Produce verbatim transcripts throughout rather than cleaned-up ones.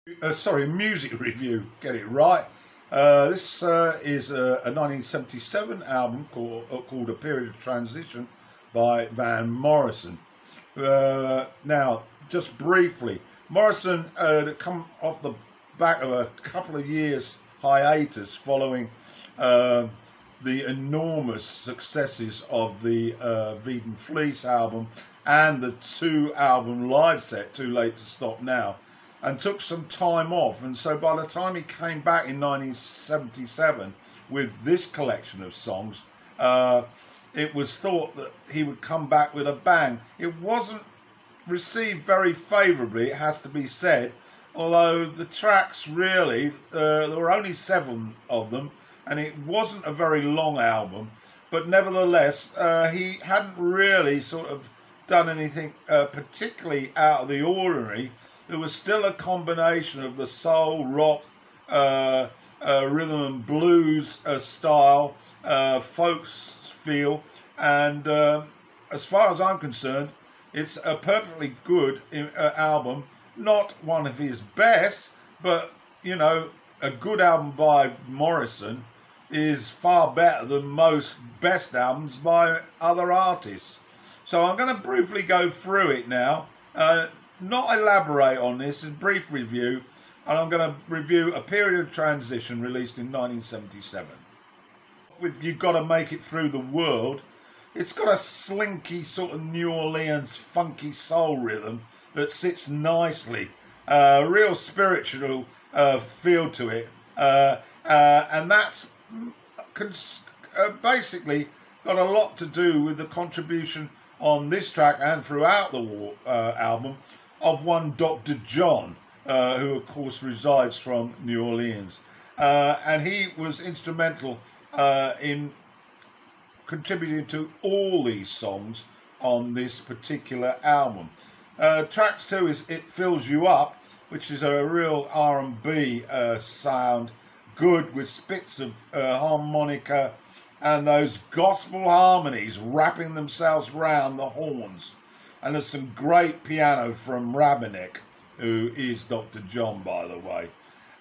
Uh, sorry, music review. Get it right. Uh, this uh, is a, a nineteen seventy-seven album called, uh, called A Period of Transition by Van Morrison. Uh, now, just briefly, Morrison uh, had come off the back of a couple of years hiatus following uh, the enormous successes of the uh, Veedon Fleece album and the two album live set, Too Late to Stop Now, and took some time off. And so by the time he came back in nineteen seventy-seven with this collection of songs, uh, it was thought that he would come back with a bang. It wasn't received very favourably, it has to be said, although the tracks really, uh, there were only seven of them, and it wasn't a very long album, but nevertheless, uh, he hadn't really sort of done anything uh, particularly out of the ordinary. There was still a combination of the soul, rock, uh, uh, rhythm and blues uh, style, uh, folks feel, and uh, as far as I'm concerned, it's a perfectly good uh, album. Not one of his best, but, you know, a good album by Morrison is far better than most best albums by other artists. So I'm going to briefly go through it now. Uh, not elaborate on this, a brief review, and I'm going to review A Period of Transition, released in nineteen seventy-seven. With You've Got to Make It Through the World, it's got a slinky sort of New Orleans funky soul rhythm that sits nicely, a uh, real spiritual uh, feel to it, uh, uh, and that's cons- uh, basically got a lot to do with the contribution on this track and throughout the war, uh, album of one Doctor John, uh, who of course resides from New Orleans. Uh, and he was instrumental uh, in contributing to all these songs on this particular album. Uh, track two is It Fills You Up, which is a real R and B uh, sound, good with spits of uh, harmonica and those gospel harmonies wrapping themselves round the horns. And there's some great piano from Rabbinick, who is Doctor John, by the way.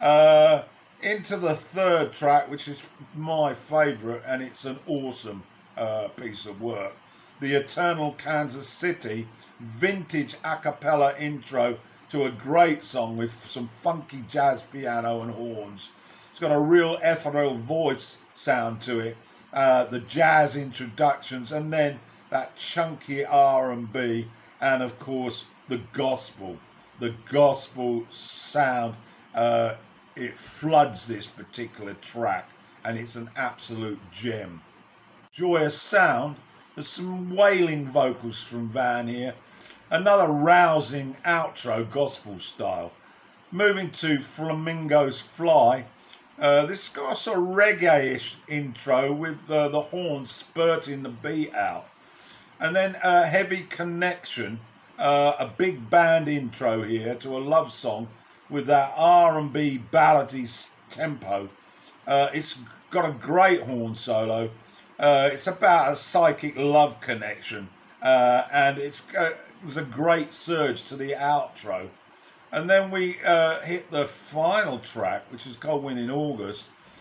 Uh, into the third track, which is my favourite, and it's an awesome uh, piece of work. The Eternal Kansas City vintage a cappella intro to a great song with some funky jazz piano and horns. It's got a real ethereal voice sound to it. Uh, the jazz introductions, and then that chunky R and B, and of course the gospel. The gospel sound, uh, it floods this particular track, and it's an absolute gem. Joyous sound, there's some wailing vocals from Van here, another rousing outro gospel style. Moving to Flamingos Fly, Uh, this has got a sort of reggae-ish intro with uh, the horns spurting the beat out. And then a heavy connection, uh, a big band intro here to a love song with that R and B ballady tempo. Uh, it's got a great horn solo. Uh, it's about a psychic love connection. Uh, and it's, uh, it's a great surge to the outro. And then we uh, hit the final track, which is Cold Wind in August.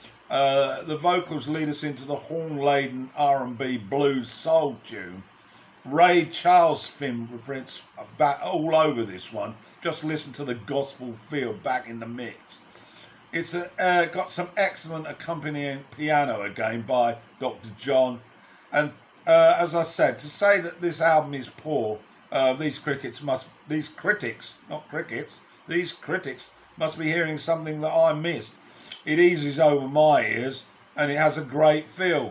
Uh, the vocals lead us into the horn-laden R and B blues soul tune. Ray Charles fingerprints back all over this one. Just listen to the gospel feel back in the mix. It's a, uh, got some excellent accompanying piano again by Doctor John. And uh, as I said, to say that this album is poor, Uh, these crickets must, these critics, not crickets, these critics must be hearing something that I missed. It eases over my ears, and it has a great feel.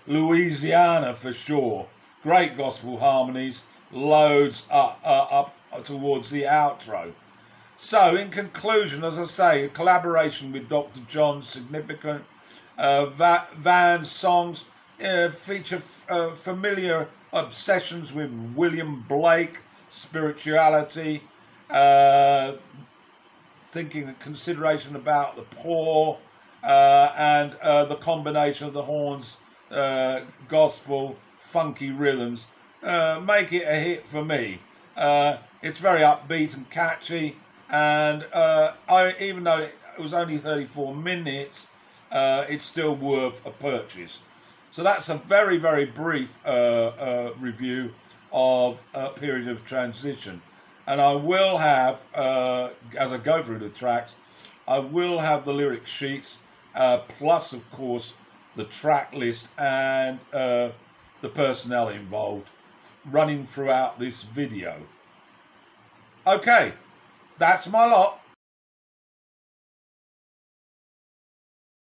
Louisiana for sure. Great gospel harmonies, loads up, uh, up towards the outro. So, in conclusion, as I say, a collaboration with Doctor John, significant. Uh, Va- Van's songs uh, feature f- uh, familiar obsessions with William Blake, spirituality, uh, thinking consideration about the poor, uh, and uh, the combination of the horns, uh, gospel, funky rhythms, uh, make it a hit for me. Uh, it's very upbeat and catchy, and uh, I even though it was only thirty-four minutes, uh, it's still worth a purchase. So that's a very very brief uh, uh, review of a period of transition, and I will have uh, as I go through the tracks, I will have the lyric sheets uh, plus of course the track list and uh, the personnel involved running throughout this video. Okay, that's my lot.